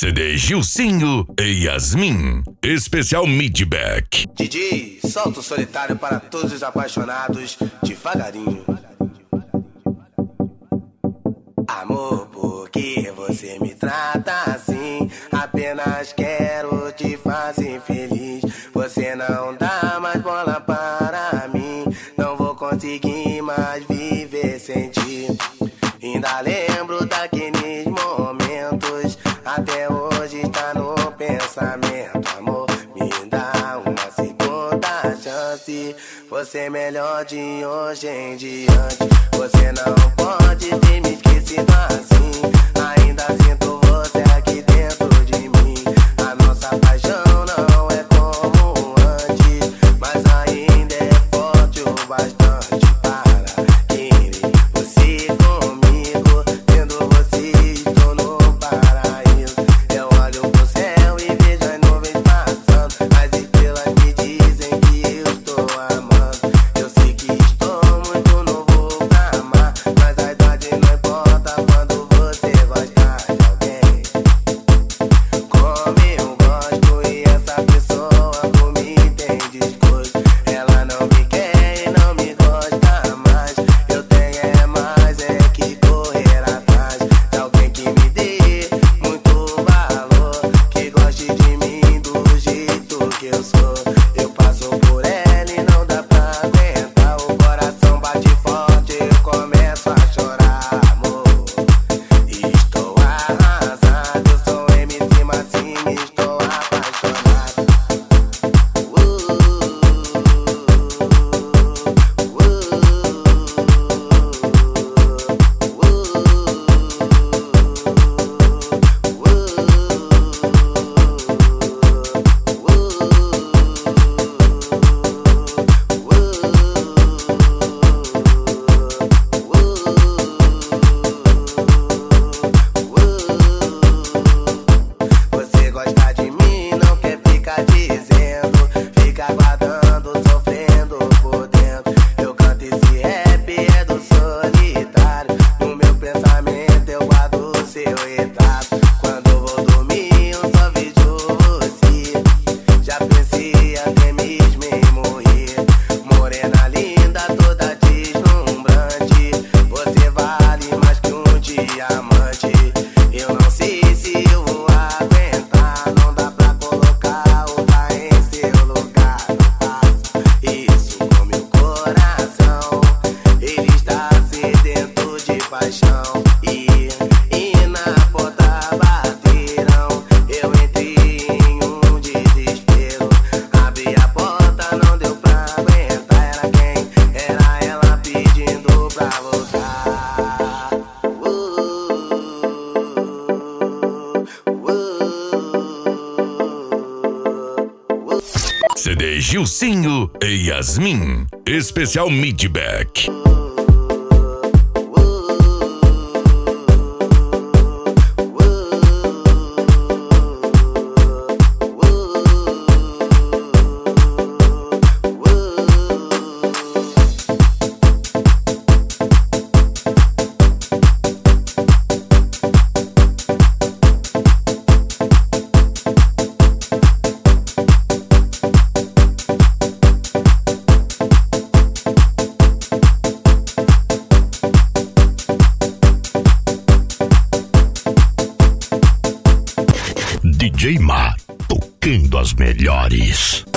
CD Gilcinho e Yasmin. Especial Midback. DJ, solta o solitário para todos os apaixonados, devagarinho. Amor, por que você me trata assim? Apenas quero te fazer feliz. Você não dá mais bola para mim. Não vou conseguir mais viver sem ti. Ainda lembro daqueles momentos. Até hoje está no pensamento. Amor, me dá uma segunda chance. Você é melhor de hoje em diante. Você não pode ter me esquecido assim. Ainda sinto você aqui dentro de mim. A nossa paixão não é como antes, mas ainda é forte o bastante para querer você comigo. Tendo você estou no paraíso. Eu olho pro céu e vejo as nuvens passando. As estrelas me dizem que eu estou amando. Eu sei que estou muito novo pra amar, mas a idade não importa quando você gosta de alguém como eu gosto. E essa pessoa por mim tem desgosto. Ela não me quer e não me gosta mais. Eu tenho é mais é que correr atrás de alguém que me dê muito valor, que goste de mim do jeito que eu sou. Eu passo por ela e não dá pra aguentar. O coração bate forte, eu começo a chorar. Amor, estou arrasado. Eu sou MC Massinho, estou apaixonado. Você gosta de mim, não quer ficar dizendo. Fica aguardando, sofrendo por dentro. Eu canto esse rap, é do solitário. No meu pensamento eu guardo o seu retrato. Quando eu vou dormir eu só vejo você. Já pensei até mesmo em morrer. Morena linda, toda deslumbrante. Você vale mais que um diamante. Eu não sei se eu vou aguentar. Não dá pra colocar outra em seu lugar. Não faça isso com meu coração. Ele está sedento de paixão. E na porta bateram. Eu entrei em um desespero. Abri a porta, não deu pra aguentar. Era quem? Era ela pedindo pra voltar. CD Gilcinho e Yasmin. Especial Midback. DJ Ma, tocando as melhores.